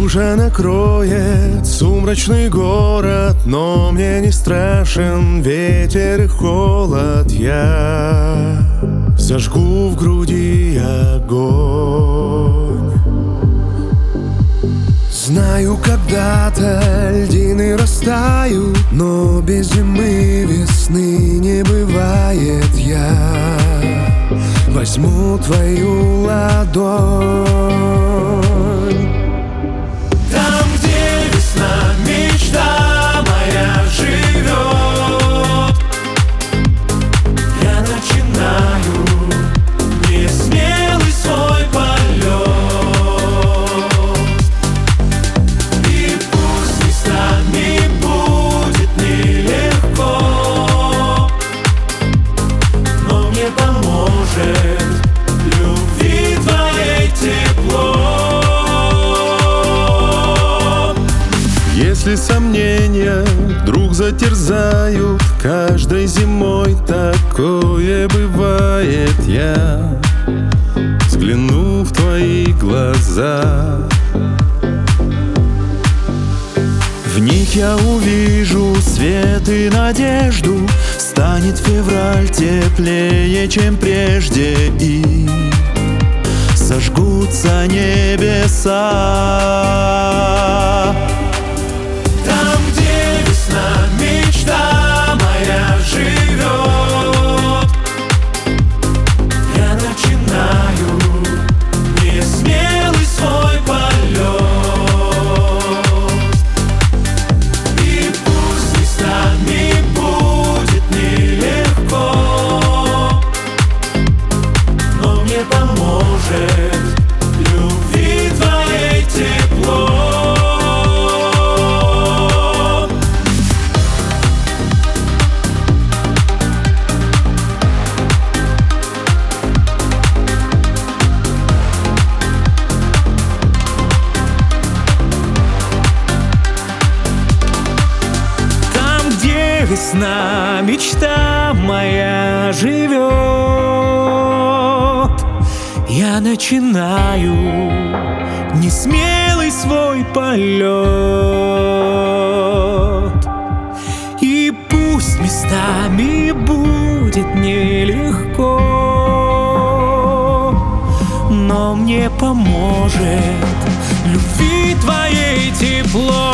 Стужа накроет сумрачный город, но мне не страшен ветер и холод. Я зажгу в груди огонь. Знаю, когда-то льдины растают, но без зимы весны не бывает. Я возьму твою ладонь. Там, где весна, мечта моя живет, я начинаю несмелый свой полет. И пусть местами будет нелегко, но мне поможет любви твоей тепло. Если сомнения вдруг затерзают, каждой зимой такое бывает. Я взгляну в твои глаза, в них я увижу свет и надежду. Станет февраль теплее, чем прежде, и зажгутся небеса. Там, где весна, мечта моя живет, я начинаю несмелый свой полет. И пусть местами будет нелегко, но мне поможет любви твоей тепло. Весна, мечта моя живет, я начинаю несмелый свой полет. И пусть местами будет нелегко, но мне поможет любви твоей тепло.